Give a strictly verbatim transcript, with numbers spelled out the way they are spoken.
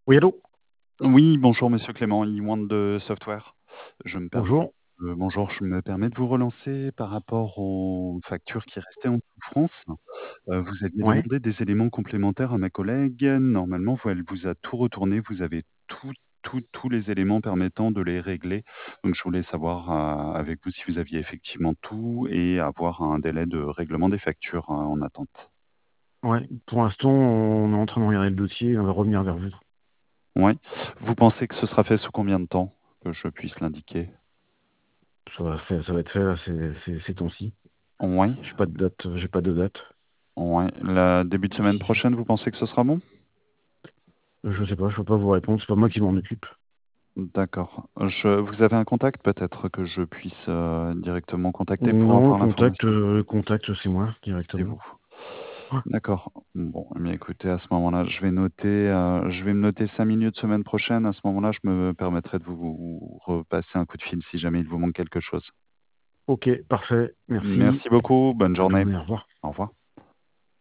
Oui, allô? Oui, bonjour monsieur Clément, eOne de Software. Je me permets Bonjour. heu, bonjour, je me permets de vous relancer par rapport aux factures qui restaient en souffrance. Heu, vous aviez Ouais. demandé des éléments complémentaires à ma collègue. Normalement, vous elle vous a tout retourné, vous avez tout tout tous les éléments permettant de les régler. Donc je voulais savoir, heu, avec vous si vous aviez effectivement tout et avoir un délai de règlement des factures, heu, en attente. Ouais, pour l'instant, on est en train de regarder le dossier et on va revenir vers vous. Ouais. Vous pensez que ce sera fait sous combien de temps? Que je puisse l'indiquer? Ça va faire ça va être fait là, ces ces ces temps-ci. Ouais. J'ai pas de date, heu, j'ai pas de date. Ouais, la début de semaine D'ici prochaine, vous pensez que ce sera bon? je sais pas, je peux pas vous répondre, c'est pas moi qui m'en occupe. D'accord. Je vous avez un contact peut-être que je puisse, heu, directement contacter pour Non, le avoir contact, l'information? heu, le contact, c'est moi C'est directement. vous. Ouais. D'accord. Bon, eh bien écoutez, à ce moment-là, je vais noter, heu, je vais me noter cinq minutes semaine prochaine. À ce moment-là, je me permettrai de vous repasser un coup de fil si jamais il vous manque quelque chose. OK, parfait, merci. Merci beaucoup, bonne Bonne journée. journée, au revoir. Au revoir.